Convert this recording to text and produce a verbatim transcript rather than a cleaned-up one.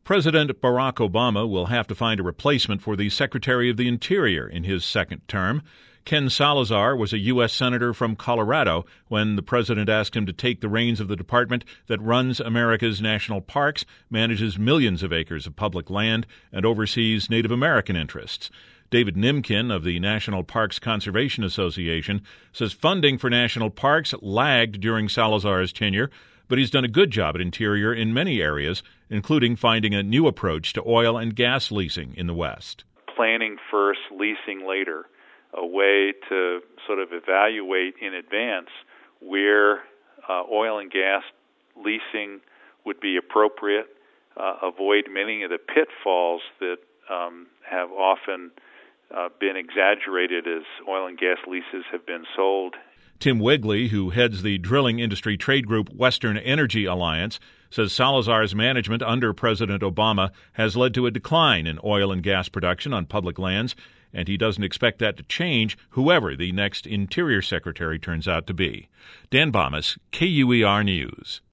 President Barack Obama will have to find a replacement for the Secretary of the Interior in his second term. Ken Salazar was a U S Senator from Colorado when the president asked him to take the reins of the department that runs America's national parks, manages millions of acres of public land, and oversees Native American interests. David Nimkin of the National Parks Conservation Association says funding for national parks lagged during Salazar's tenure, but he's done a good job at Interior in many areas, including finding a new approach to oil and gas leasing in the West. Planning first, leasing later, a way to sort of evaluate in advance where uh, oil and gas leasing would be appropriate, uh, avoid many of the pitfalls that um, have often uh, been exaggerated as oil and gas leases have been sold. Tim Wigley, who heads the drilling industry trade group Western Energy Alliance, says Salazar's management under President Obama has led to a decline in oil and gas production on public lands, and he doesn't expect that to change, whoever the next Interior Secretary turns out to be. Dan Bomas, K U E R News.